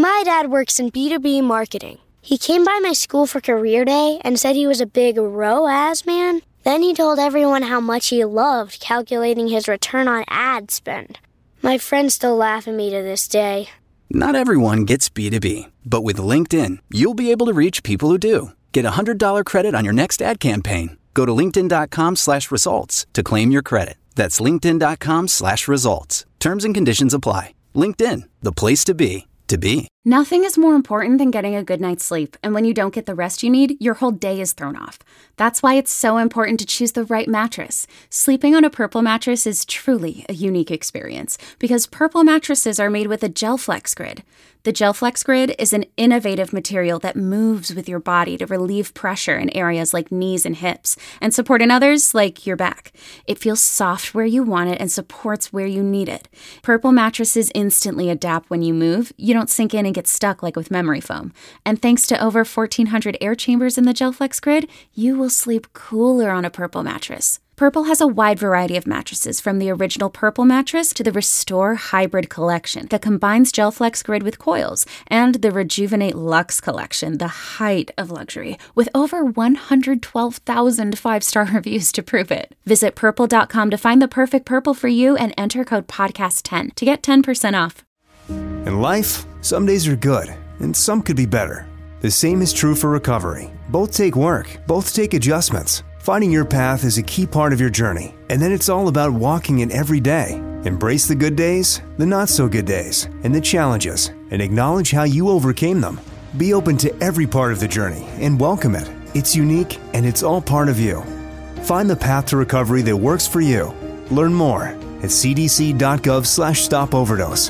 My dad works in B2B marketing. He came by my school for career day and said he was a big ROAS man. Then he told everyone how much he loved calculating his return on ad spend. My friends still laugh at me to this day. Not everyone gets B2B, but with LinkedIn, you'll be able to reach people who do. Get a $100 credit on your next ad campaign. Go to linkedin.com/results to claim your credit. That's linkedin.com/results. Terms and conditions apply. LinkedIn, the place to be, to be. Nothing is more important than getting a good night's sleep, and when you don't get the rest you need, your whole day is thrown off. That's why it's so important to choose the right mattress. Sleeping on a Purple mattress is truly a unique experience, because Purple mattresses are made with a GelFlex Grid. The GelFlex Grid is an innovative material that moves with your body to relieve pressure in areas like knees and hips, and support in others like your back. It feels soft where you want it and supports where you need it. Purple mattresses instantly adapt when you move. You don't sink in and get stuck like with memory foam. And thanks to over 1,400 air chambers in the GelFlex Grid, you will sleep cooler on a Purple mattress. Purple has a wide variety of mattresses, from the original Purple mattress to the Restore Hybrid collection that combines GelFlex Grid with coils, and the Rejuvenate Luxe collection, the height of luxury, with over 112,000 five-star reviews to prove it. Visit Purple.com to find the perfect Purple for you and enter code PODCAST10 to get 10% off. In life, some days are good, and some could be better. The same is true for recovery. Both take work, both take adjustments. Finding your path is a key part of your journey, and then it's all about walking it every day. Embrace the good days, the not-so-good days, and the challenges, and acknowledge how you overcame them. Be open to every part of the journey and welcome it. It's unique, and it's all part of you. Find the path to recovery that works for you. Learn more at cdc.gov/stopoverdose.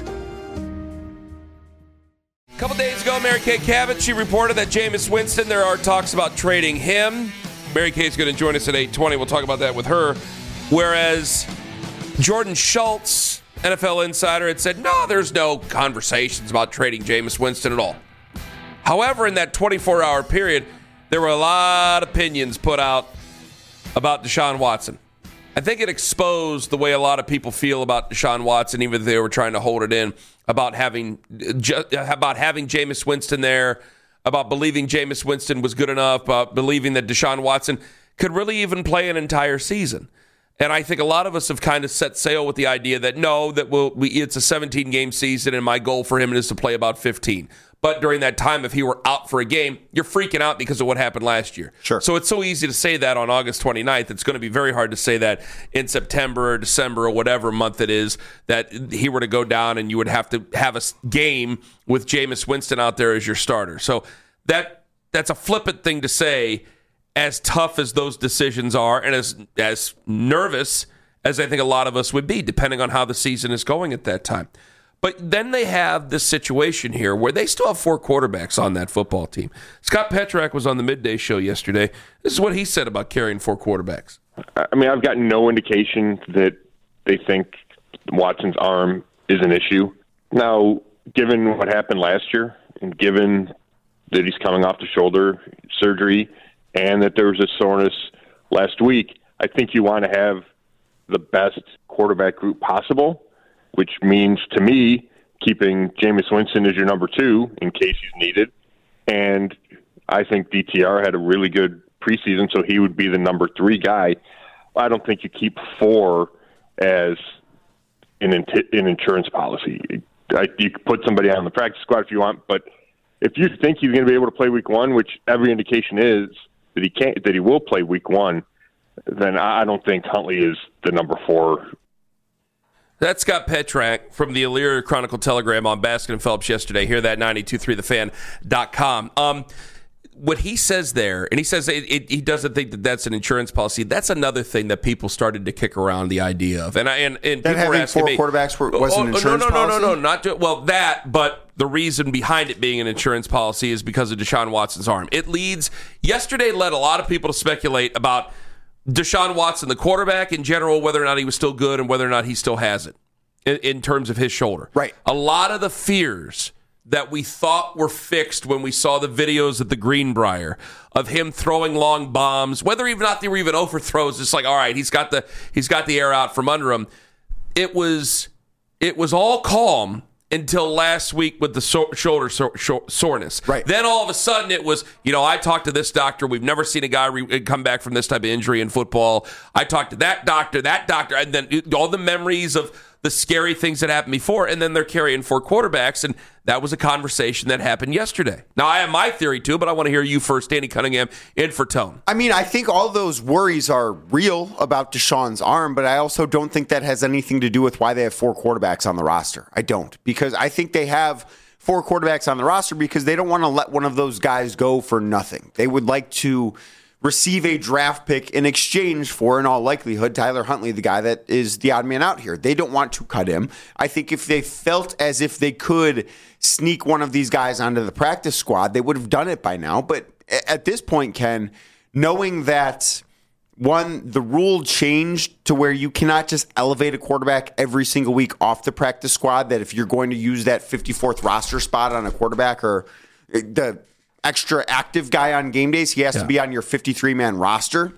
A couple days ago, Mary Kay Cabot, she reported that Jameis Winston, there are talks about trading him. Mary Kay's going to join us at 8:20. We'll talk about that with her. Whereas Jordan Schultz, NFL insider, had said, no, there's no conversations about trading Jameis Winston at all. However, in that 24-hour period, there were a lot of opinions put out about Deshaun Watson. I think it exposed the way a lot of people feel about Deshaun Watson, even if they were trying to hold it in, about having Jameis Winston there, about believing Jameis Winston was good enough, about believing that Deshaun Watson could really even play an entire season. And I think a lot of us have kind of set sail with the idea that no, that it's a 17-game season and my goal for him is to play about 15. But during that time, if he were out for a game, you're freaking out because of what happened last year. Sure. So it's so easy to say that on August 29th. It's going to be very hard to say that in September or December or whatever month it is that he were to go down and you would have to have a game with Jameis Winston out there as your starter. So that's a flippant thing to say, as tough as those decisions are and as nervous as I think a lot of us would be, depending on how the season is going at that time. But then they have this situation here where they still have 4 quarterbacks on that football team. Scott Petrak was on the midday show yesterday. This is what he said about carrying 4 quarterbacks. I mean, I've got no indication that they think Watson's arm is an issue. Now, given what happened last year and given that he's coming off the shoulder surgery and that there was a soreness last week, I think you want to have the best quarterback group possible, which means, to me, keeping Jameis Winston as your number 2 in case he's needed. And I think DTR had a really good preseason, so he would be the number 3 guy. I don't think you keep 4 as an insurance policy. You could put somebody on the practice squad if you want, but if you think he's going to be able to play week 1, which every indication is that he will play week 1, then I don't think Huntley is the number 4. That's Scott Petrak from the Elyria Chronicle Telegram on Baskin and Phelps yesterday. Hear that, 923thefan.com. What he says there, and he says he doesn't think that that's an insurance policy. That's another thing that people started to kick around the idea of. And people were asking me, 4 quarterbacks was an insurance policy? No, not just, well, that, but the reason behind it being an insurance policy is because of Deshaun Watson's arm. Yesterday led a lot of people to speculate about Deshaun Watson, the quarterback in general, whether or not he was still good and whether or not he still has it in terms of his shoulder. Right. A lot of the fears that we thought were fixed when we saw the videos at the Greenbrier of him throwing long bombs, whether or not they were even overthrows, it's like, all right, he's got the air out from under him. It was all calm until last week with the shoulder soreness. Right. Then all of a sudden it was, I talked to this doctor. We've never seen a guy come back from this type of injury in football. I talked to that doctor, and then all the memories of the scary things that happened before, and then they're carrying 4 quarterbacks, and that was a conversation that happened yesterday. Now, I have my theory, too, but I want to hear you first, Danny Cunningham, in for Tone. I mean, I think all those worries are real about Deshaun's arm, but I also don't think that has anything to do with why they have 4 quarterbacks on the roster. I don't, because I think they have 4 quarterbacks on the roster because they don't want to let one of those guys go for nothing. They would like to receive a draft pick in exchange for, in all likelihood, Tyler Huntley, the guy that is the odd man out here. They don't want to cut him. I think if they felt as if they could sneak one of these guys onto the practice squad, they would have done it by now. But at this point, Ken, knowing that, one, the rule changed to where you cannot just elevate a quarterback every single week off the practice squad, that if you're going to use that 54th roster spot on a quarterback or the extra active guy on game days, he has to be on your 53-man roster.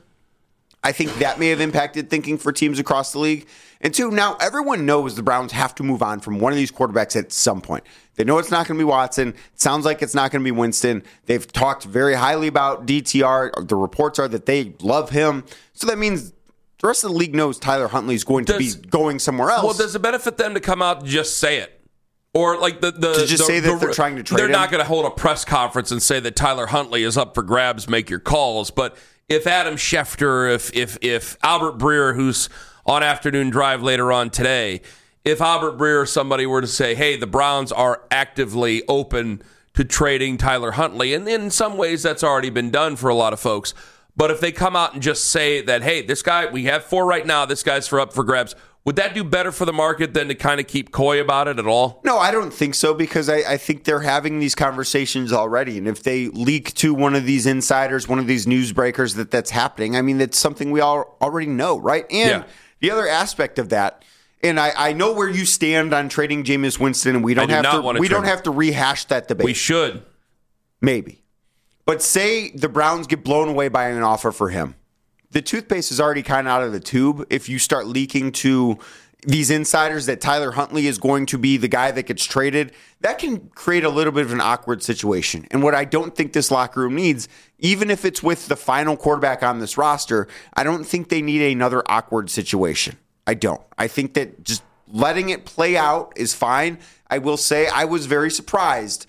I think that may have impacted thinking for teams across the league. And 2, now everyone knows the Browns have to move on from one of these quarterbacks at some point. They know it's not going to be Watson. It sounds like it's not going to be Winston. They've talked very highly about DTR. The reports are that they love him. So that means the rest of the league knows Tyler Huntley is going to be going somewhere else. Well, does it benefit them to come out and just say it? Or like to just say that they're trying to trade him? They're not going to hold a press conference and say that Tyler Huntley is up for grabs, make your calls. But if Adam Schefter, if Albert Breer, who's on Afternoon Drive later on today, if Albert Breer or somebody were to say, hey, the Browns are actively open to trading Tyler Huntley, and in some ways that's already been done for a lot of folks. But if they come out and just say that, hey, this guy, we have 4 right now, this guy's up for grabs, would that do better for the market than to kind of keep coy about it at all? No, I don't think so, because I think they're having these conversations already. And if they leak to one of these insiders, one of these newsbreakers that's happening, I mean, that's something we all already know, right? And the other aspect of that, and I know where you stand on trading Jameis Winston, and we don't have to rehash that debate. We should. Maybe. But say the Browns get blown away by an offer for him. The toothpaste is already kind of out of the tube if you start leaking to these insiders that Tyler Huntley is going to be the guy that gets traded. That can create a little bit of an awkward situation. And what I don't think this locker room needs, even if it's with the final quarterback on this roster, I don't think they need another awkward situation. I don't. I think that just letting it play out is fine. I will say I was very surprised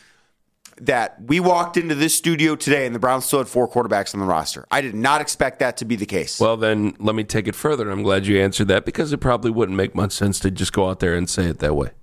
that we walked into this studio today and the Browns still had 4 quarterbacks on the roster. I did not expect that to be the case. Well, then let me take it further. I'm glad you answered that, because it probably wouldn't make much sense to just go out there and say it that way.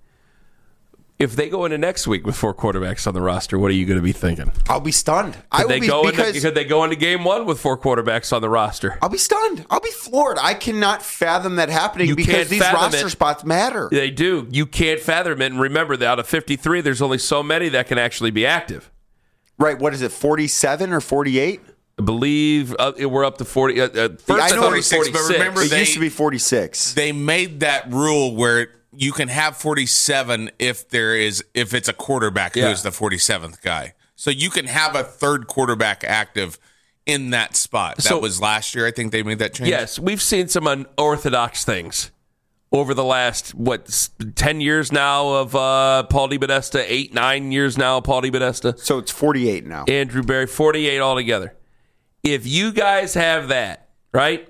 If they go into next week with 4 quarterbacks on the roster, what are you going to be thinking? I'll be stunned. Could they go into game 1 with 4 quarterbacks on the roster? I'll be stunned. I'll be floored. I cannot fathom that happening because these roster spots matter. They do. You can't fathom it. And remember that out of 53, there's only so many that can actually be active. Right. What is it, 47 or 48? I believe we're up to 40. First I know 46, but remember it used to be 46. They made that rule where you can have 47 if it's a quarterback who is the 47th guy. So you can have a third quarterback active in that spot. That was last year. I think they made that change. Yes, we've seen some unorthodox things over the last 10 years now of Paul DePodesta, 8-9 years now of Paul DePodesta. So it's 48 now. Andrew Berry, 48 altogether. If you guys have that, right?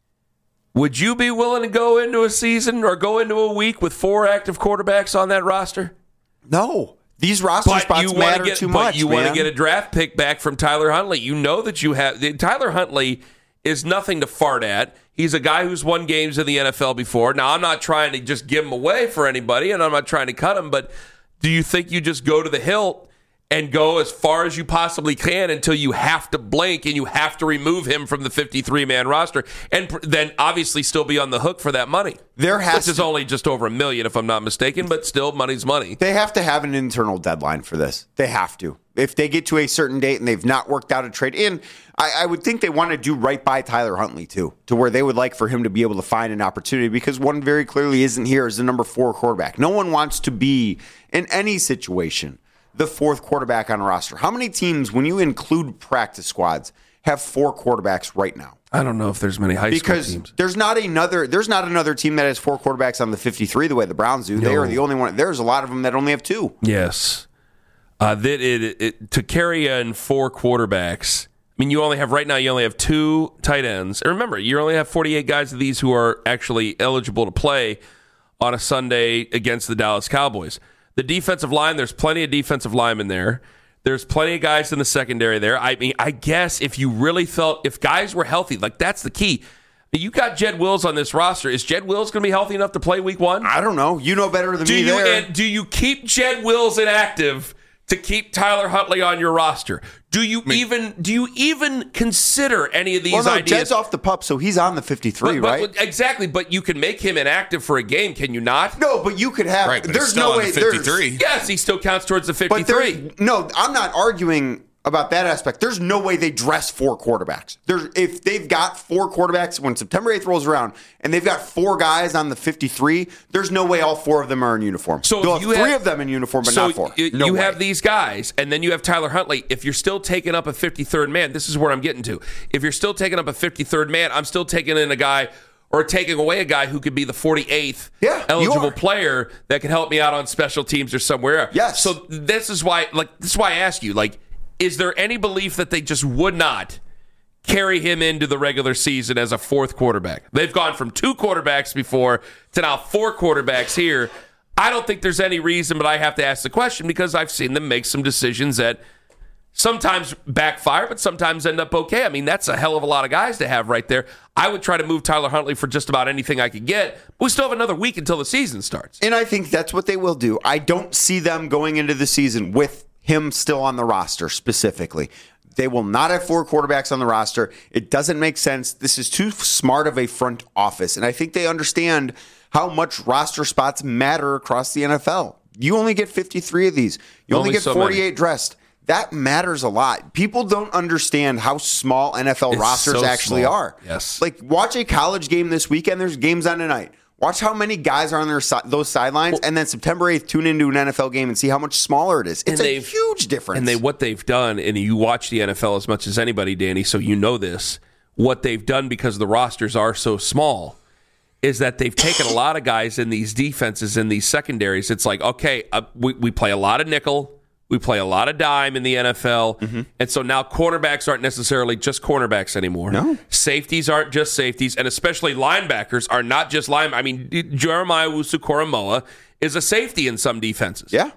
Would you be willing to go into a season or go into a week with 4 active quarterbacks on that roster? No. These roster spots matter too much, But you want to get a draft pick back from Tyler Huntley. You know that you have... Tyler Huntley is nothing to fart at. He's a guy who's won games in the NFL before. Now, I'm not trying to just give him away for anybody, and I'm not trying to cut him, but do you think you just go to the hilt and go as far as you possibly can until you have to blink and you have to remove him from the 53-man roster and then obviously still be on the hook for that money? Which is only just over $1 million, if I'm not mistaken, but still, money's money. They have to have an internal deadline for this. They have to. If they get to a certain date and they've not worked out a trade in, I would think they want to do right by Tyler Huntley, too, to where they would like for him to be able to find an opportunity, because one very clearly isn't here as the number 4 quarterback. No one wants to be, in any situation, the 4th quarterback on a roster. How many teams, when you include practice squads, have 4 quarterbacks right now? I don't know if there's many high school teams. Because there's not another team that has 4 quarterbacks on the 53 the way the Browns do. No. They are the only one. There's a lot of them that only have 2. Yes. To carry in 4 quarterbacks, I mean, you only have 2 tight ends. And remember, you only have 48 guys of these who are actually eligible to play on a Sunday against the Dallas Cowboys. The defensive line, there's plenty of defensive linemen there. There's plenty of guys in the secondary there. I mean, I guess if you really felt, if guys were healthy, like that's the key. You got Jed Wills on this roster. Is Jed Wills going to be healthy enough to play week 1? I don't know. You know better than me there. Do you keep Jed Wills inactive to keep Tyler Huntley on your roster? Do you even consider any of these ideas? Jed's off the pup, so he's on the 53, right? Exactly, but you can make him inactive for a game, can you not? No, but you could have. Right, but there's no way. 53. Yes, he still counts towards the 53. No, I'm not arguing about that aspect. There's no way they dress 4 quarterbacks. If they've got 4 quarterbacks when September 8th rolls around and they've got 4 guys on the 53, there's no way all 4 of them are in uniform. So they'll have 3 of them in uniform, but not 4. You have these guys, and then you have Tyler Huntley. If you're still taking up a 53rd man, this is where I'm getting to. If you're still taking up a 53rd man, I'm still taking in a guy or taking away a guy who could be the 48th eligible player that can help me out on special teams or somewhere. Yes. So this is why I ask you, is there any belief that they just would not carry him into the regular season as a 4th quarterback? They've gone from 2 quarterbacks before to now 4 quarterbacks here. I don't think there's any reason, but I have to ask the question because I've seen them make some decisions that sometimes backfire, but sometimes end up okay. I mean, that's a hell of a lot of guys to have right there. I would try to move Tyler Huntley for just about anything I could get. But we still have another week until the season starts. And I think that's what they will do. I don't see them going into the season with him still on the roster specifically. They will not have 4 quarterbacks on the roster. It doesn't make sense. This is too smart of a front office. And I think they understand how much roster spots matter across the NFL. You only get 53 of these. You only get 48 dressed. That matters a lot. People don't understand how small NFL rosters actually are. Yes. Watch a college game this weekend. There's games on tonight. Watch how many guys are on those sidelines, and then September 8th, tune into an NFL game and see how much smaller it is. It's a huge difference. And what they've done, and you watch the NFL as much as anybody, Danny, so you know this, what they've done because the rosters are so small is that they've taken a lot of guys in these defenses, in these secondaries. It's like, okay, we play a lot of nickel. We play a lot of dime in the NFL. Mm-hmm. And so now cornerbacks aren't necessarily just cornerbacks anymore. No. Safeties aren't just safeties. And especially linebackers are not just linebackers. I mean, Jeremiah Owusu-Koramoah is a safety in some defenses. Yeah.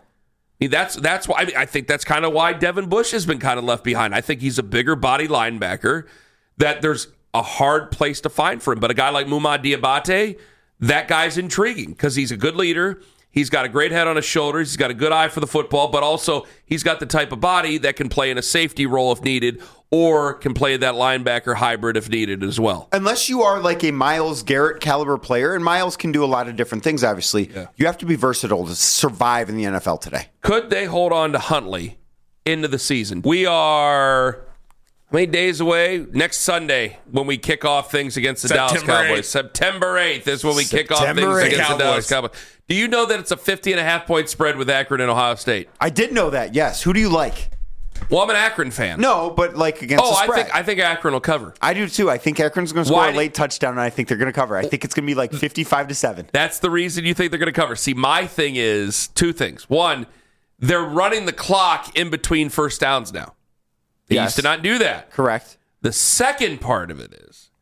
That's why I think that's kind of why Devin Bush has been kind of left behind. I think he's a bigger body linebacker that there's a hard place to find for him. But a guy like Mumad Diabate, that guy's intriguing because he's a good leader. He's got a great head on his shoulders. He's got a good eye for the football, but also he's got the type of body that can play in a safety role if needed or can play that linebacker hybrid if needed as well. Unless you are like a Myles Garrett caliber player, and Myles can do a lot of different things, obviously. Yeah. You have to be versatile to survive in the NFL today. Could they hold on to Huntley into the season? We are... how many days away? Next Sunday when we kick off things against the Dallas Cowboys. September 8th is when we kick off things against the Dallas Cowboys. Do you know that it's a 50.5-point spread with Akron and Ohio State? I did know that, yes. Who do you like? Well, I'm an Akron fan. No, but against the spread. I think Akron will cover. I do too. I think Akron's going to score a late touchdown, and I think they're going to cover. I think it's going to be 55-7. That's the reason you think they're going to cover. See, my thing is 2 things. One, they're running the clock in between first downs now. They used to not do that. Correct. The second part of it is,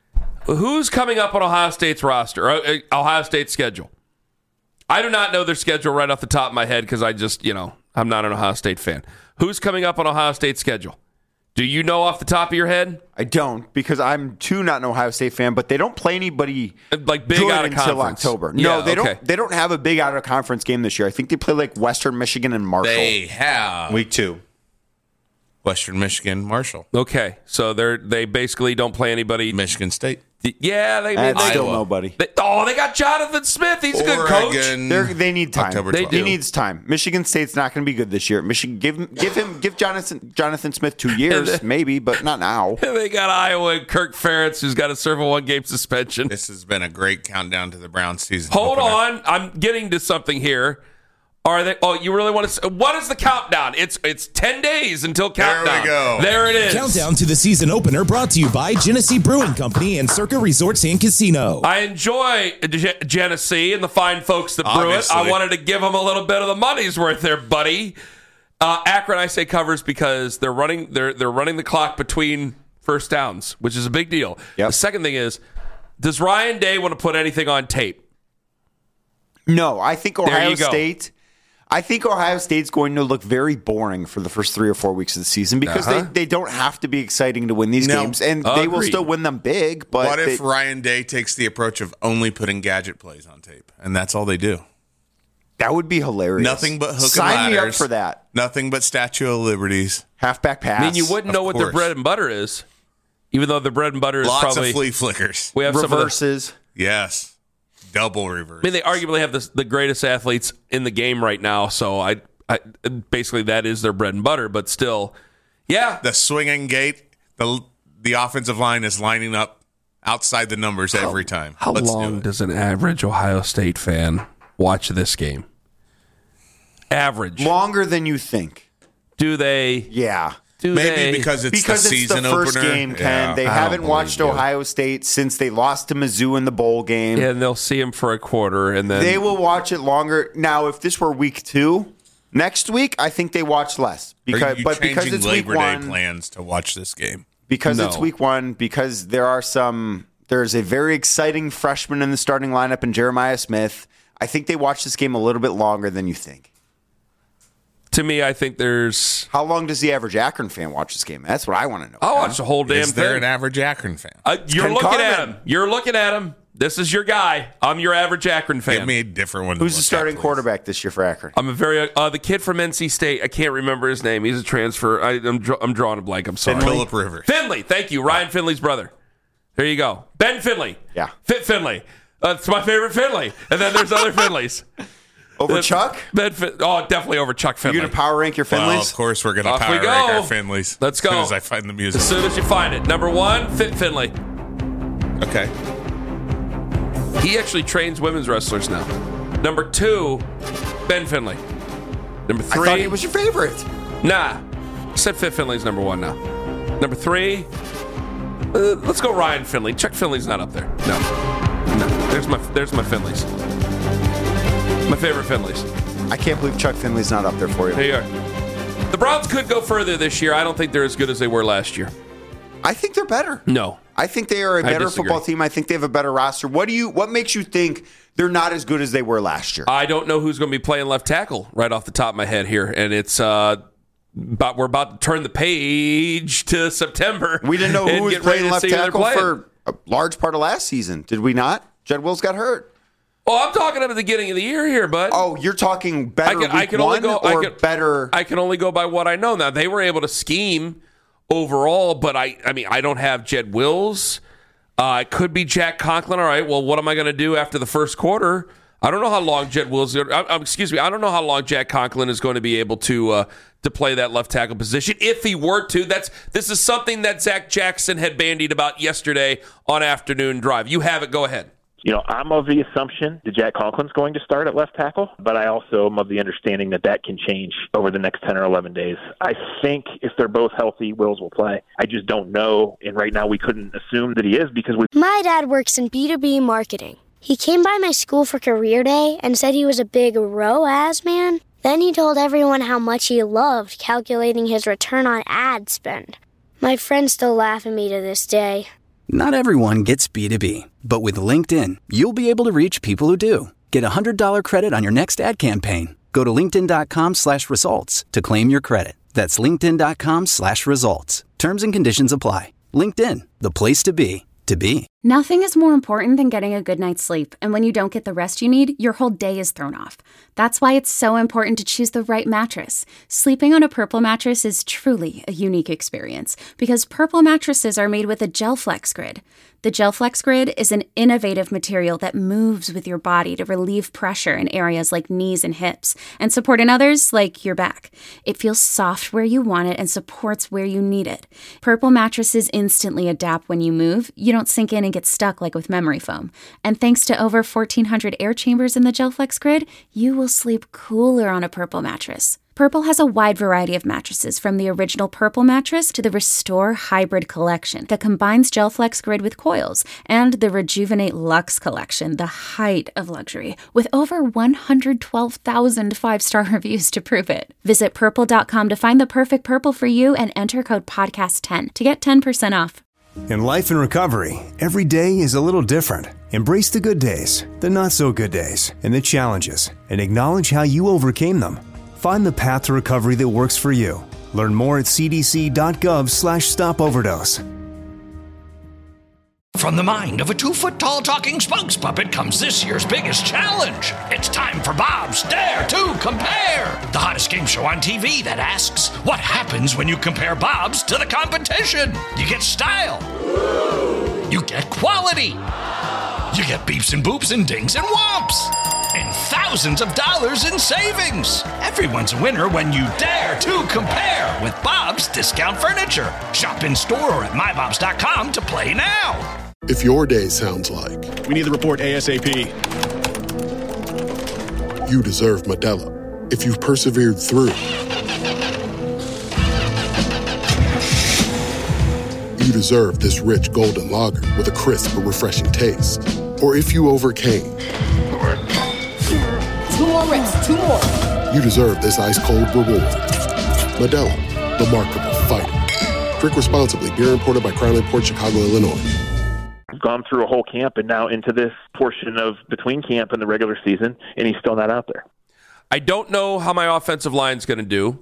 who's coming up on Ohio State's roster, Ohio State's schedule? I do not know their schedule right off the top of my head because I just, I'm not an Ohio State fan. Who's coming up on Ohio State's schedule? Do you know off the top of your head? I don't, because I'm too not an Ohio State fan, but they don't play anybody big out of until conference. October. No, they don't. They don't have a big out of conference game this year. I think they play Western Michigan and Marshall. They have week 2. Western Michigan, Marshall. Okay, so they basically don't play anybody. Michigan State. Yeah, they still nobody. They got Jonathan Smith. He's a good coach. They need time. He needs time. Michigan State's not going to be good this year. Michigan, give Jonathan Smith 2 years, maybe, but not now. They got Iowa and Kirk Ferentz, who's got to serve a 1-game suspension. This has been a great countdown to the Browns season. Hold on, I'm getting to something here. Are they? Oh, you really want to? What is the countdown? It's 10 days until countdown. There we go. There it is. Countdown to the season opener brought to you by Genesee Brewing Company and Circa Resorts and Casino. I enjoy Genesee and the fine folks that brew it. I wanted to give them a little bit of the money's worth there, buddy. Akron, I say covers because they're running the clock between first downs, which is a big deal. Yep. The second thing is, does Ryan Day want to put anything on tape? No, I think Ohio State. I think Ohio State's going to look very boring for the first 3 or 4 weeks of the season because they don't have to be exciting to win these games, and they will still win them big. But what if Ryan Day takes the approach of only putting gadget plays on tape, and that's all they do? That would be hilarious. Nothing but hook Sign and ladders. me up for that. Nothing but Statue of Liberties. Halfback pass. I mean, you wouldn't know what their bread and butter is, even though the bread and butter is lots probably of flea flickers. We have reverses. Yes. Double reverse. I mean, they arguably have the greatest athletes in the game right now, so I basically that is their bread and butter, but still, yeah. The swinging gate, the offensive line is lining up outside the numbers every time. How long does an average Ohio State fan watch this game? Average. Longer than you think. Do they? Yeah. Maybe because it's the season the first opener. game, Ken. They haven't watched Ohio State since they lost to Mizzou in the bowl game. Yeah, and they'll see him for a quarter, and then they will watch it longer. Now, if this were week 2, next week, I think they watch less because it's Labor week Day 1 plans to watch this game because it's week 1 because there's a very exciting freshman in the starting lineup in Jeremiah Smith. I think they watch this game a little bit longer than you think. To me, I think there's... How long does the average Akron fan watch this game? That's what I want to know. I'll watch the whole damn thing. Is there an average Akron fan? You're looking at him. You're looking at him. This is your guy. I'm your average Akron fan. Give me a different one. Who's the starting quarterback this year for Akron? I'm the kid from NC State. I can't remember his name. He's a transfer. I'm drawing a blank. I'm sorry. Phillip Rivers. Finley. Thank you. Ryan Finley's brother. There you go. Ben Finley. Yeah. Fit Finley. It's my favorite Finley. And then there's other Finleys. Over Chuck? Definitely over Chuck Finley. You're going to power rank your Finleys? Well, of course we're going to power rank our Finleys. Let's go. As soon as I find the music. As soon as you find it. Number 1, Fit Finley. Okay. He actually trains women's wrestlers now. Number 2, Ben Finley. Number 3. I thought he was your favorite. Nah. I said Fit Finley's number 1 now. Number 3, let's go Ryan Finley. Chuck Finley's not up there. No. There's my Finleys. My favorite Finleys. I can't believe Chuck Finley's not up there for you. There you are. The Browns could go further this year. I don't think they're as good as they were last year. I think they're better. No. I think they are a better football team. I think they have a better roster. What makes you think they're not as good as they were last year? I don't know who's going to be playing left tackle right off the top of my head here. And it's we're about to turn the page to September. We didn't know who was playing left tackle for a large part of last season. Did we not? Jed Wills got hurt. Oh, I'm talking at the beginning of the year here, bud. Oh, you're talking better better? I can only go by what I know. Now, they were able to scheme overall, but I don't have Jed Wills. It could be Jack Conklin. All right, well, what am I going to do after the first quarter? I don't know how long Jed Wills. I don't know how long Jack Conklin is going to be able to play that left tackle position. If he were to, this is something that Zach Jackson had bandied about yesterday on Afternoon Drive. You have it. Go ahead. I'm of the assumption that Jack Conklin's going to start at left tackle, but I also am of the understanding that can change over the next 10 or 11 days. I think if they're both healthy, Wills will play. I just don't know, and right now we couldn't assume that he is because My dad works in B2B marketing. He came by my school for career day and said he was a big ROAS man. Then he told everyone how much he loved calculating his return on ad spend. My friends still laugh at me to this day. Not everyone gets B2B, but with LinkedIn, you'll be able to reach people who do. Get a $100 credit on your next ad campaign. Go to linkedin.com/results to claim your credit. That's linkedin.com/results. Terms and conditions apply. LinkedIn, the place to be, to be. Nothing is more important than getting a good night's sleep, and when you don't get the rest you need, your whole day is thrown off. That's why it's so important to choose the right mattress. Sleeping on a Purple mattress is truly a unique experience because Purple mattresses are made with a GelFlex Grid. The GelFlex Grid is an innovative material that moves with your body to relieve pressure in areas like knees and hips and support in others like your back. It feels soft where you want it and supports where you need it. Purple mattresses instantly adapt when you move. You don't sink in and get stuck like with memory foam. And thanks to over 1,400 air chambers in the GelFlex Grid, you will sleep cooler on a Purple mattress. Purple has a wide variety of mattresses, from the original Purple mattress to the Restore Hybrid collection that combines GelFlex Grid with coils, and the Rejuvenate Luxe collection, the height of luxury, with over 112,000 five-star reviews to prove it. Visit Purple.com to find the perfect Purple for you and enter code PODCAST10 to get 10% off. In life and recovery, every day is a little different. Embrace the good days, the not-so-good days, and the challenges, and acknowledge how you overcame them. Find the path to recovery that works for you. Learn more at cdc.gov/stopoverdose. From the mind of a 2-foot-tall talking spokes puppet comes this year's biggest challenge. It's time for Bob's Dare to Compare, the hottest game show on TV that asks, what happens when you compare Bob's to the competition? You get style. You get quality. You get beeps and boops and dings and whomps. And thousands of dollars in savings. Everyone's a winner when you dare to compare with Bob's Discount Furniture. Shop in store or at mybobs.com to play now. If your day sounds like, we need the report ASAP, you deserve Modelo. If you've persevered through, you deserve this rich golden lager with a crisp but refreshing taste. Or if you overcame, 2 more reps, 2 more. You deserve this ice-cold reward. Modelo, the Remarkable Fighter. Drink responsibly. Beer imported by Crown Imports, Chicago, Illinois. I've gone through a whole camp and now into this portion of between camp and the regular season, and he's still not out there. I don't know how my offensive line's going to do.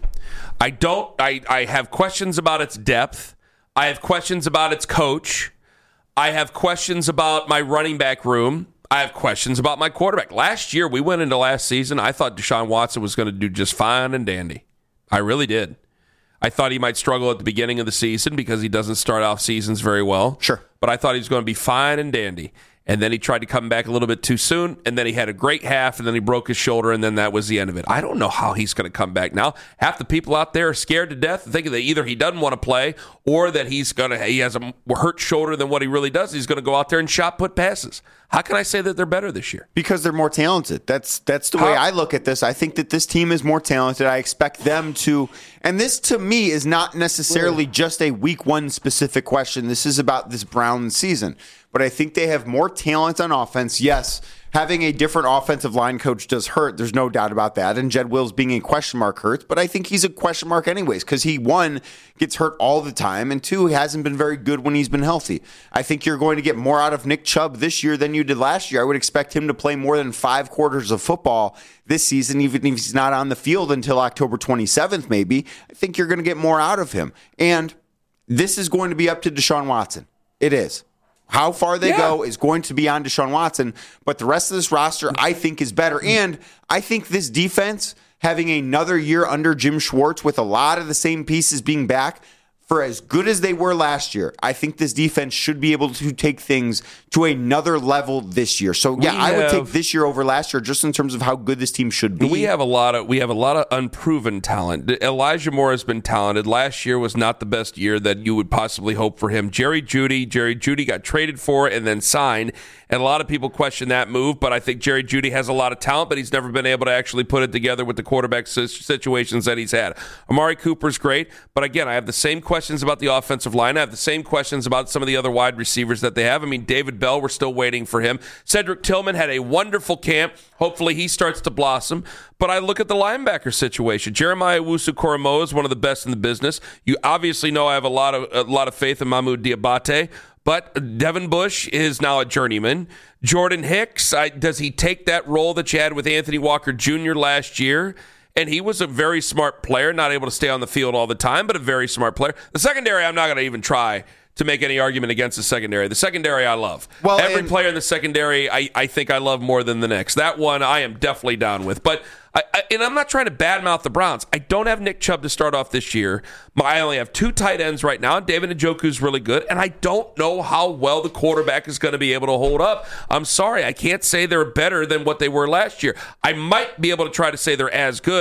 I have questions about its depth. I have questions about its coach. I have questions about my running back room. I have questions about my quarterback. Last year, we went into last season, I thought Deshaun Watson was going to do just fine and dandy. I really did. I thought he might struggle at the beginning of the season because he doesn't start off seasons very well. Sure. But I thought he was going to be fine and dandy. And then he tried to come back a little bit too soon, and then he had a great half, and then he broke his shoulder, and then that was the end of it. I don't know how he's going to come back now. Half the people out there are scared to death, thinking that either he doesn't want to play or that he has a hurt shoulder than what he really does. He's going to go out there and shot put passes. How can I say that they're better this year? Because they're more talented. That's the way I look at this. I think that this team is more talented. I expect them to, and this to me is not necessarily just a week one specific question. This is about this Browns season. But I think they have more talent on offense. Yes, having a different offensive line coach does hurt. There's no doubt about that. And Jed Wills being a question mark hurts. But I think he's a question mark anyways because he, 1, gets hurt all the time, and 2, hasn't been very good when he's been healthy. I think you're going to get more out of Nick Chubb this year than you did last year. I would expect him to play more than 5 quarters of football this season, even if he's not on the field until October 27th maybe. I think you're going to get more out of him. And this is going to be up to Deshaun Watson. It is. How far they go is going to be on Deshaun Watson, but the rest of this roster, I think, is better. And I think this defense, having another year under Jim Schwartz with a lot of the same pieces being back, for as good as they were last year, I think this defense should be able to take things to another level this year. So, I would take this year over last year just in terms of how good this team should be. We have a lot of unproven talent. Elijah Moore has been talented. Last year was not the best year that you would possibly hope for him. Jerry Jeudy got traded for and then signed, and a lot of people question that move, but I think Jerry Jeudy has a lot of talent, but he's never been able to actually put it together with the quarterback situations that he's had. Amari Cooper's great, but again, I have the same questions about the offensive line. I have the same questions about some of the other wide receivers that they have. I mean, David Bell, we're still waiting for him. Cedric Tillman had a wonderful camp. Hopefully he starts to blossom. But I look at the linebacker situation. Jeremiah Owusu-Koramoah is one of the best in the business. You obviously know I have a lot of faith in Mahmoud Diabate. But Devin Bush is now a journeyman. Jordan Hicks, does he take that role that you had with Anthony Walker Jr. last year? And he was a very smart player, not able to stay on the field all the time, but a very smart player. The secondary, I'm not going to even try to make any argument against the secondary. The secondary I love. Well, every player in the secondary I think I love more than the next. That one I am definitely down with. But and I'm not trying to badmouth the Browns. I don't have Nick Chubb to start off this year. I only have 2 tight ends right now. David Njoku's really good, and I don't know how well the quarterback is going to be able to hold up. I'm sorry. I can't say they're better than what they were last year. I might be able to try to say they're as good,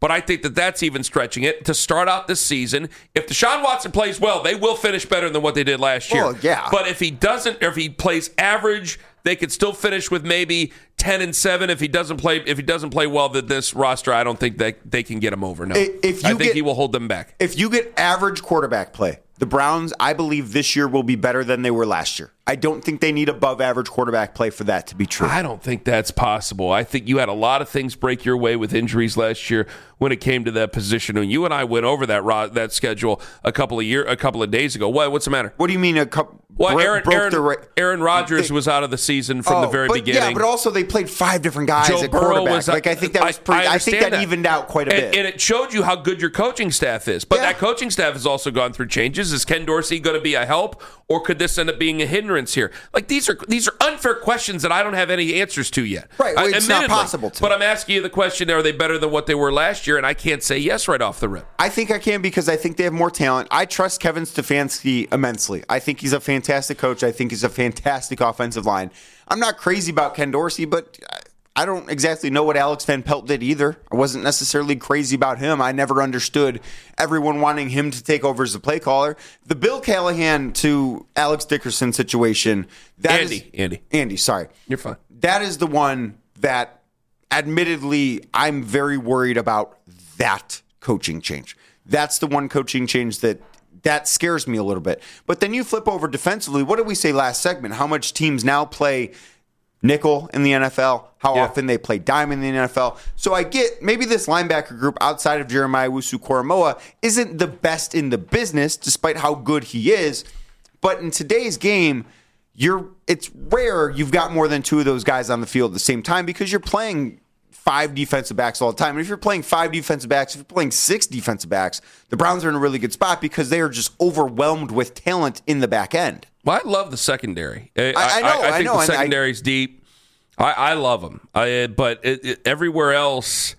but I think that that's even stretching it to start out this season. If Deshaun Watson plays well, they will finish better than what they did last year. Well, yeah. But if he doesn't, or if he plays average, they could still finish with maybe 10-7. If he doesn't play well, that this roster, I don't think that they can get him over. No, I think he will hold them back. If you get average quarterback play, the Browns, I believe this year will be better than they were last year. I don't think they need above average quarterback play for that to be true. I don't think that's possible. I think you had a lot of things break your way with injuries last year when it came to that position. And you and I went over that schedule a couple of days ago. What's the matter? What do you mean a couple? Well, Aaron Rodgers was out of the season from the very beginning. Yeah, but also they played 5 different guys at quarterback. I think that was pretty. I think that evened out quite a bit. And it showed you how good your coaching staff is. But that coaching staff has also gone through changes. Is Ken Dorsey going to be a help, or could this end up being a hindrance here? Like these are unfair questions that I don't have any answers to yet. Right, well, it's not possible to. But I'm asking you the question: are they better than what they were last year? And I can't say yes right off the rip. I think I can because I think they have more talent. I trust Kevin Stefanski immensely. I think he's a fantastic coach. I think he's a fantastic offensive line. I'm not crazy about Ken Dorsey, but I don't exactly know what Alex Van Pelt did either. I wasn't necessarily crazy about him. I never understood everyone wanting him to take over as the play caller. The Bill Callahan to Alex Dickerson situation. Andy, sorry. You're fine. That is the one that, admittedly, I'm very worried about that coaching change. That's the one coaching change that scares me a little bit. But then you flip over defensively. What did we say last segment? How much teams now play nickel in the NFL, how often they play dime in the NFL. So I get maybe this linebacker group outside of Jeremiah Owusu-Koramoah isn't the best in the business, despite how good he is. But in today's game, it's rare you've got more than 2 of those guys on the field at the same time because you're playing 5 defensive backs all the time. And if you're playing 5 defensive backs, if you're playing 6 defensive backs, the Browns are in a really good spot because they are just overwhelmed with talent in the back end. Well, I love the secondary. I think the secondary's deep. I love them. But everywhere else,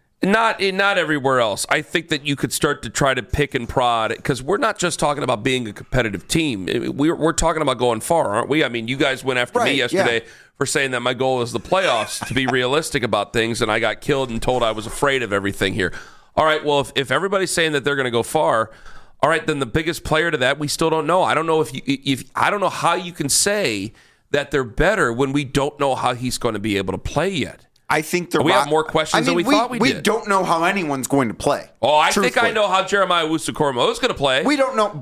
not everywhere else. I think that you could start to try to pick and prod because we're not just talking about being a competitive team. We're talking about going far, aren't we? I mean, you guys went after me yesterday for saying that my goal is the playoffs, to be realistic about things, and I got killed and told I was afraid of everything here. All right, well, if everybody's saying that they're going to go far, all right, then the biggest player to that, we still don't know. I don't know if I don't know how you can say that they're better when we don't know how he's going to be able to play yet. I think we have more questions than we thought we did. We don't know how anyone's going to play. Oh, I think I know how Jeremiah Owusu-Koramoah is going to play. We don't know.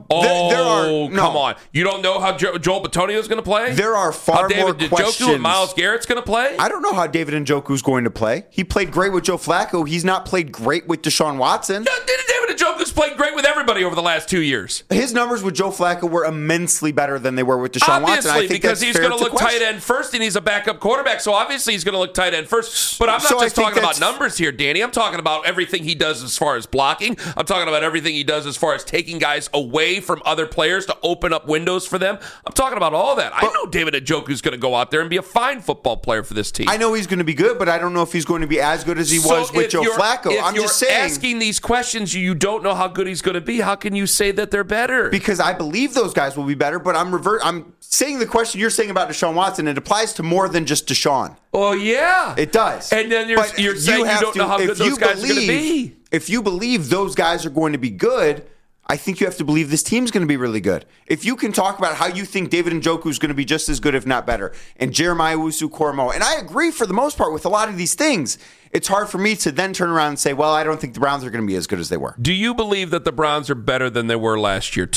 Come on. You don't know how Joel Bitonio is going to play? There are far more questions. David Njoku and Myles Garrett's going to play? I don't know how David Njoku is going to play. He played great with Joe Flacco. He's not played great with Deshaun Watson. David Njoku's played great with everybody over the last 2 years. His numbers with Joe Flacco were immensely better than they were with Deshaun Watson. Obviously, because he's going to look tight end first, and he's a backup quarterback, so obviously he's going to look tight end first. But I'm not just talking about numbers here, Danny. I'm talking about everything he does as far as blocking. I'm talking about everything he does as far as taking guys away from other players to open up windows for them. I'm talking about all that. I know David Njoku's going to go out there and be a fine football player for this team. I know he's going to be good, but I don't know if he's going to be as good as he was with Joe Flacco. I'm just saying. Asking these questions, you don't know how good he's going to be. How can you say that they're better? Because I believe those guys will be better, but I'm saying the question you're saying about Deshaun Watson, it applies to more than just Deshaun. Oh, yeah. It does. And then you're saying you don't know how good those guys are going to be. If you believe those guys are going to be good, I think you have to believe this team's going to be really good. If you can talk about how you think David Njoku is going to be just as good, if not better, and Jeremiah Owusu-Koramoah, and I agree for the most part with a lot of these things, it's hard for me to then turn around and say, well, I don't think the Browns are going to be as good as they were. Do you believe that the Browns are better than they were last year?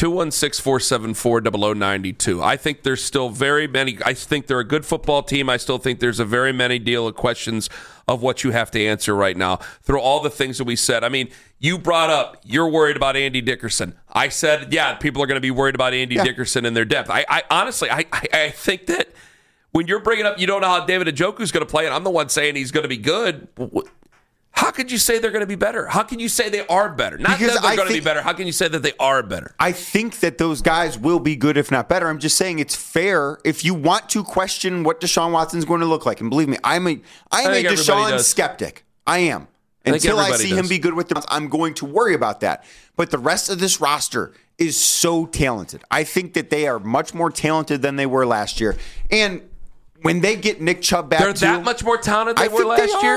216-474-0092. I think there's still very many. I think they're a good football team. I still think there's a very many deal of questions of what you have to answer right now through all the things that we said. I mean, you brought up you're worried about Andy Dickerson. I said, yeah, people are going to be worried about Andy Dickerson and their depth. I honestly think that when you're bringing up you don't know how David Njoku is going to play, and I'm the one saying he's going to be good, how could you say they're going to be better? How can you say they are better? Not because that they're going to be better. How can you say that they are better? I think that those guys will be good, if not better. I'm just saying it's fair if you want to question what Deshaun Watson's going to look like. And believe me, I'm a Deshaun skeptic. I am. Until I see him be good with them, I'm going to worry about that. But the rest of this roster is so talented. I think that they are much more talented than they were last year. And when they get Nick Chubb back, they're that much more talented than they were last year.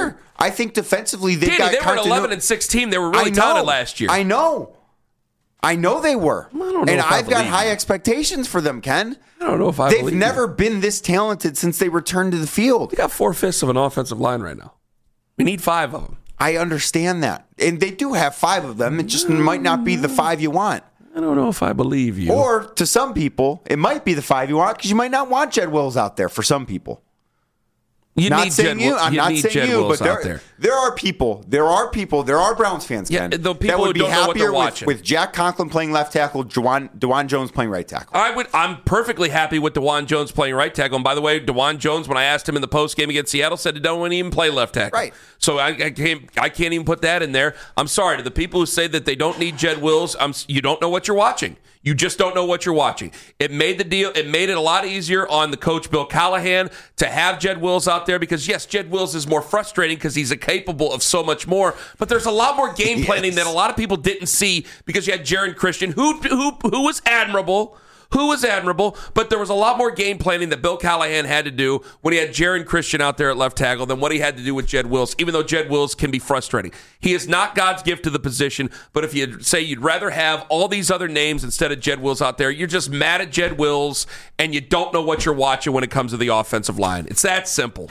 I think defensively they Danny, got they were an 11-6 team. They were really talented last year. I know they were. I don't know and if I I've got believe high you. expectations for them, Ken. I don't know if I They've believe never you. been this talented since they returned to the field. They got 4/5 of an offensive line right now. We need 5 of them. I understand that. And they do have 5 of them. It just might not be the 5 you want. I don't know if I believe you. Or to some people, it might be the 5 you want because you might not want Jed Wills out there for some people. You not need saying Jed, you. I'm you not need saying Jed you, Wills but out there. there are people, there are Browns fans, Yeah, Ken, the people that would who be don't know what they're happier watching. with Jack Conklin playing left tackle, DeJuan Jones playing right tackle. I'm perfectly happy with DeJuan Jones playing right tackle. And by the way, DeJuan Jones, when I asked him in the post game against Seattle, said he don't even play left tackle. Right. So I can't even put that in there. I'm sorry to the people who say that they don't need Jed Wills. You don't know what you're watching. You just don't know what you're watching. It made it a lot easier on the coach Bill Callahan to have Jed Wills out there because yes, Jed Wills is more frustrating because he's capable of so much more. But there's a lot more game planning that a lot of people didn't see because you had Jaron Christian, who was admirable. But there was a lot more game planning that Bill Callahan had to do when he had Jaron Christian out there at left tackle than what he had to do with Jed Wills, even though Jed Wills can be frustrating. He is not God's gift to the position, but if you say you'd rather have all these other names instead of Jed Wills out there, you're just mad at Jed Wills, and you don't know what you're watching when it comes to the offensive line. It's that simple.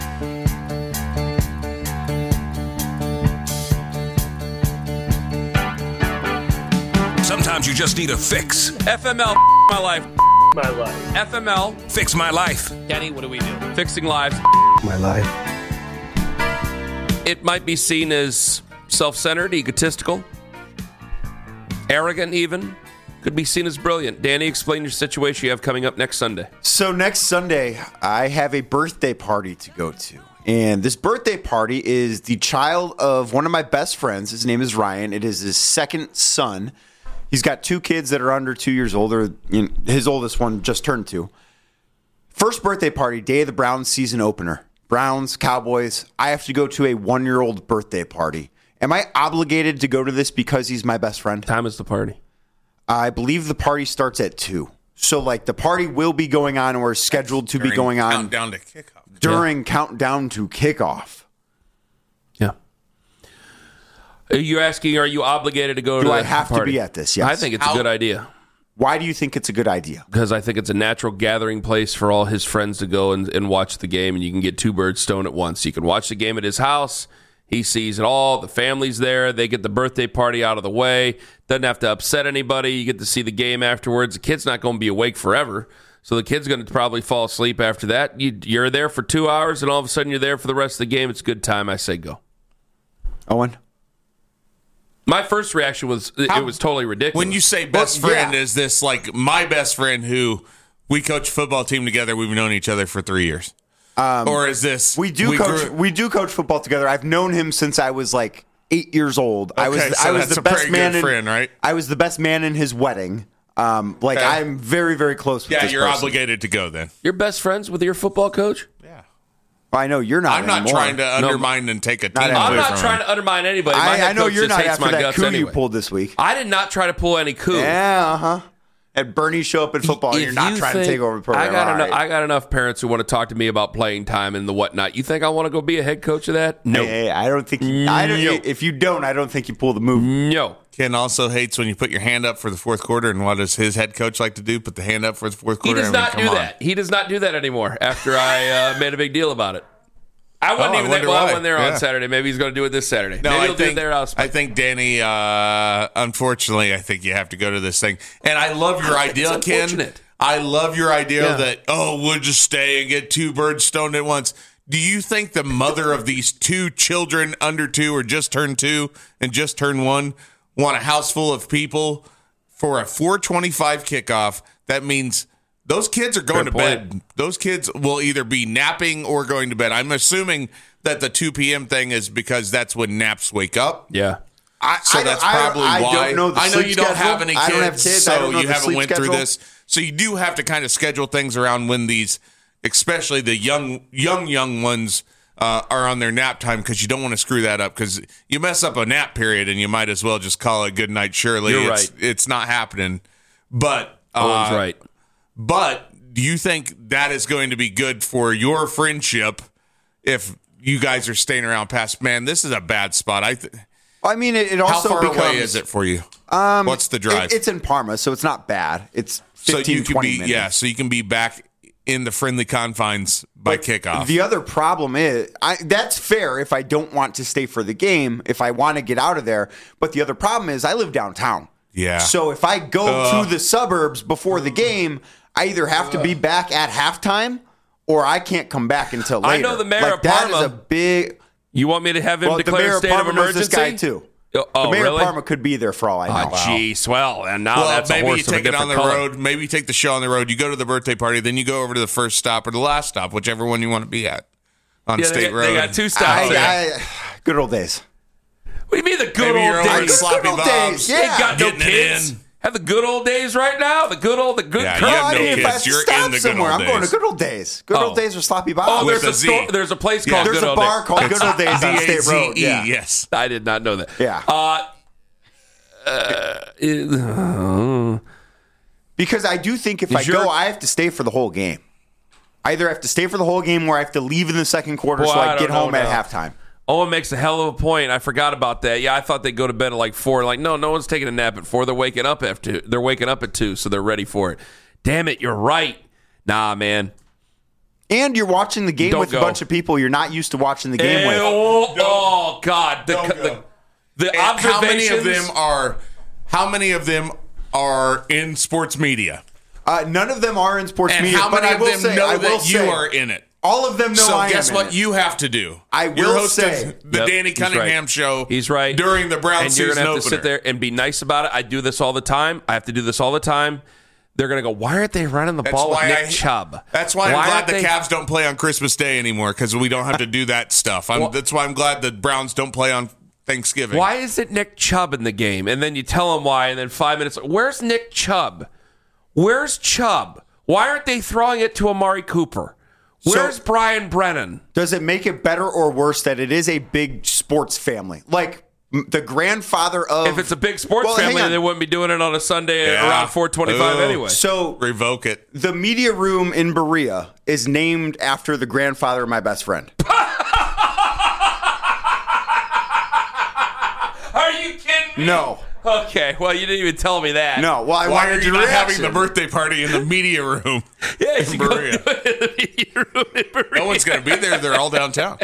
Sometimes you just need a fix. FML, my life. My life. FML, Fix my life. Kenny, what do we do? Fixing lives. My life. It might be seen as self-centered, egotistical, arrogant even. Could be seen as brilliant. Danny, explain your situation you have coming up next Sunday. So next Sunday, I have a birthday party to go to. And this birthday party is the child of one of my best friends. His name is Ryan. It is his second son. He's got 2 kids that are under 2 years old. His oldest one just turned 2. First birthday party, day of the Browns season opener. Browns, Cowboys. I have to go to a 1-year-old birthday party. Am I obligated to go to this because he's my best friend? Time is the party. I believe the party starts at 2. So, the party will be going on or is scheduled to be going on Countdown to kickoff. during countdown to kickoff. Yeah. You're asking, are you obligated to go to Do I the have party? to be at this? Yes. I think it's a good idea. Why do you think it's a good idea? Because I think it's a natural gathering place for all his friends to go and watch the game, and you can get 2 birds stoned at once. You can watch the game at his house. He sees it all. The family's there. They get the birthday party out of the way. Doesn't have to upset anybody. You get to see the game afterwards. The kid's not going to be awake forever, so the kid's going to probably fall asleep after that. You're there for 2 hours, and all of a sudden you're there for the rest of the game. It's a good time. I say go. Owen? My first reaction was it was totally ridiculous. When you say best friend, is this like my best friend who we coach football team together? We've known each other for 3 years. Or is this we do coach football together. I've known him since I was 8 years old. Okay, I was that's the a best pretty man good friend, right? I was the best man in his wedding. Okay. I'm very, very close with this you're person. obligated to go then. You're best friends with your football coach? I know you're not. I'm not anymore. trying to undermine and take a team away I'm not from trying him. to undermine anybody. My I head know coach you're just not hates after my that guts coup anyway. you pulled this week. I did not try to pull any coup. Yeah, Had Bernie show up in football, and you're not trying to take over the program. I got enough parents who want to talk to me about playing time and the whatnot. You think I want to go be a head coach of that? No. Hey, I don't think. If you don't, I don't think you pull the move. No. Ken also hates when you put your hand up for the fourth quarter. And what does his head coach like to do? Put the hand up for the fourth He quarter? does not do that. He does not do that anymore after I made a big deal about it. I wasn't even there. Well, I wasn't there on Saturday. Maybe he's going to do it this Saturday. No, Maybe I he'll do it there. I think Danny. Unfortunately, I think you have to go to this thing. And I love your idea, Ken. I love your idea that we'll just stay and get 2 birds stoned at once. Do you think the mother of these 2 children under 2 or just turned 2 and just turned 1 want a house full of people for a 4:25 kickoff? That means those kids are going to bed. Those kids will either be napping or going to bed. I'm assuming that the 2 p.m. thing is because that's when naps wake up. Yeah. That's probably why. I don't know I know you don't have any kids, I don't have kids. so I don't know you the haven't sleep went schedule. through this. So you do have to kind of schedule things around when these, especially the young ones, are on their nap time, because you don't want to screw that up, because you mess up a nap period and you might as well just call it good night. Surely You're right. It's not happening. But Owen's right. But do you think that is going to be good for your friendship if you guys are staying around past, man, this is a bad spot. I mean, it also how far becomes, away is it for you? What's the drive? It's in Parma, so it's not bad. It's 15, 20 minutes. Yeah, so you can be back in the friendly confines by kickoff. The other problem is, that's fair if I don't want to stay for the game, if I want to get out of there. But the other problem is I live downtown. Yeah. So if I go to the suburbs before the game, I either have to be back at halftime or I can't come back until later. I know the mayor of Parma. That is a big... You want me to have him declare a state of emergency? This guy too. Oh, the mayor really? of Parma could be there for all I know. Oh, jeez. Well, and now that's a maybe horse you of a take it on different the color. road. Maybe you take the show on the road. You go to the birthday party, then you go over to the first stop or the last stop, whichever one you want to be at on State Road. They got 2 stops. Good old days. What do you mean the good old days? Sloppy Good old Bobs. days. Yeah. Ain't got no Getting it kids. in. Have the good old days right now. The good Yeah, you have no if I have kids. to You're stop in the good somewhere, old I'm going to days. Good Old Days. Good Old Days or Sloppy Bob. Oh, With a Z. there's a place called There's Good a Old bar Days. called Good Old Days on State Road. D-A-Z-E, Yeah. yes. I did not know that. Yeah. Because I do think if I go, I have to stay for the whole game. I either have to stay for the whole game or I have to leave in the second quarter so I get home at halftime. Owen makes a hell of a point. I forgot about that. Yeah, I thought they'd go to bed at like 4. Like, no one's taking a nap at 4. They're waking up at 2. They're waking up at 2, so they're ready for it. Damn it, you're right. Nah, man. And you're watching the game with a bunch of people you're not used to watching the game with. Oh, God. The observations. How many of them are in sports media? None of them are in sports And media. how many but of I will them say, know I will that you say, are in it? All of them know So I am guess in what it. you have to do? I You're will host say of the Danny Cunningham show. He's right. During the Brown and you're season gonna have opener. to sit there and be nice about it. I do this all the time. I have to do this all the time. They're going to go, why aren't they running the ball with Nick Chubb? That's why I'm glad the aren't they- Cavs don't play on Christmas Day anymore because we don't have to do that stuff. That's why I'm glad the Browns don't play on Thanksgiving. Why is it Nick Chubb in the game? And then you tell them why, and then 5 minutes, where's Nick Chubb? Where's Chubb? Why aren't they throwing it to Amari Cooper? Where's Brian Brennan? Does it make it better or worse that it is a big sports family? Like the grandfather of... If it's a big sports family, they wouldn't be doing it on a Sunday around 4:25 anyway. So revoke it. The media room in Berea is named after the grandfather of my best friend. Are you kidding me? No. Okay, well, you didn't even tell me that. No, well, I Why wanted are you your not having reaction. the birthday party in the media room? Yeah, in Berea. No one's going to be there. They're all downtown.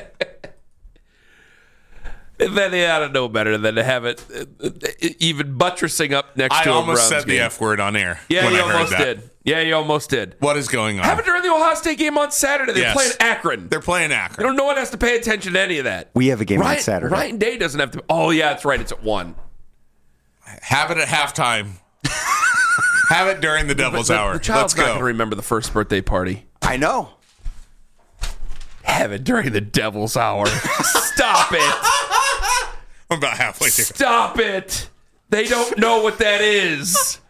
And then they ought to know better than to have it even buttressing up next to a Browns almost said the game. F word on air. Yeah, when you I heard almost that. did. Yeah, you almost did. What is going on? Have it during the Ohio State game on Saturday. They're Yes. playing Akron. They're playing Akron. No one has to pay attention to any of that. We have a game on Ryan, Saturday. Ryan Day doesn't have to. Oh, yeah, that's right. It's at 1. Have it at halftime. Have it during the Devil's Hour. The child's Let's not going go. to remember the first birthday party. I know. Have it during the Devil's Hour. Stop it. I'm about halfway there. Stop it. They don't know what that is.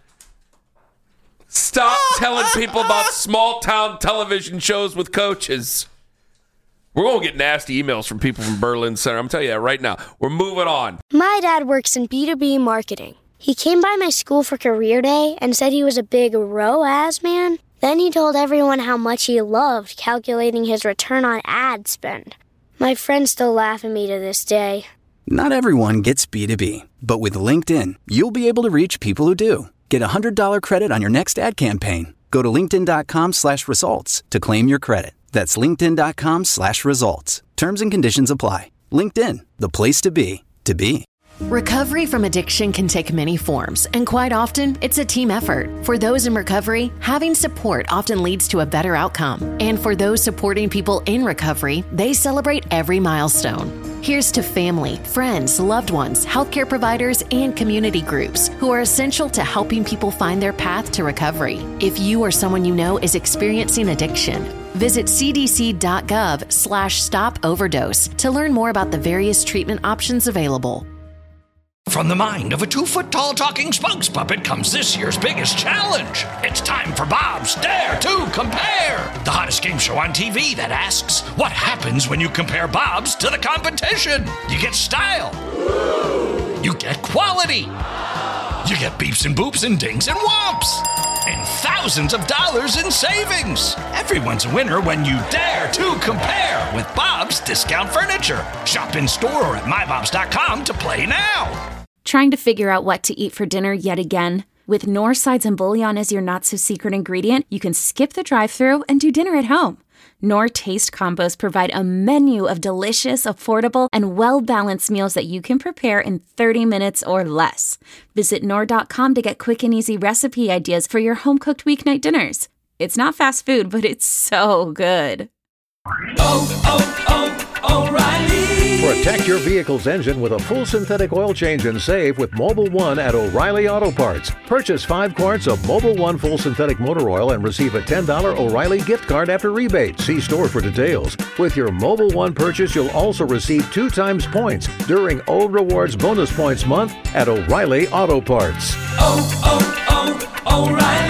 Stop telling people about small town television shows with coaches. We're going to get nasty emails from people from Berlin Center. I'm telling you that right now. We're moving on. My dad works in B2B marketing. He came by my school for career day and said he was a big ROAS man. Then he told everyone how much he loved calculating his return on ad spend. My friends still laugh at me to this day. Not everyone gets B2B, but with LinkedIn, you'll be able to reach people who do. Get a $100 credit on your next ad campaign. Go to linkedin.com/results to claim your credit. That's linkedin.com/results. Terms and conditions apply. LinkedIn, the place to be, to be. Recovery from addiction can take many forms, and quite often, it's a team effort. For those in recovery, having support often leads to a better outcome. And for those supporting people in recovery, they celebrate every milestone. Here's to family, friends, loved ones, healthcare providers, and community groups who are essential to helping people find their path to recovery. If you or someone you know is experiencing addiction, visit cdc.gov/stop overdose to learn more about the various treatment options available. From the mind of a 2-foot-tall talking spokes puppet comes this year's biggest challenge. It's time for Bob's Dare to Compare, the hottest game show on TV that asks, what happens when you compare Bob's to the competition? You get style. You get quality. You get beeps and boops and dings and whomps. and thousands of dollars in savings. Everyone's a winner when you dare to compare with Bob's Discount Furniture. Shop in store or at mybobs.com to play now. Trying to figure out what to eat for dinner yet again? With Knorr sides and bouillon as your not-so-secret ingredient, you can skip the drive-thru and do dinner at home. Knorr Taste Combos provide a menu of delicious, affordable, and well-balanced meals that you can prepare in 30 minutes or less. Visit Knorr.com to get quick and easy recipe ideas for your home-cooked weeknight dinners. It's not fast food, but it's so good. O'Reilly. Protect your vehicle's engine with a full synthetic oil change and save with Mobil 1 at O'Reilly Auto Parts. Purchase 5 quarts of Mobil 1 full synthetic motor oil and receive a $10 O'Reilly gift card after rebate. See store for details. With your Mobil 1 purchase, you'll also receive 2 times points during O Rewards Bonus Points Month at O'Reilly Auto Parts. O'Reilly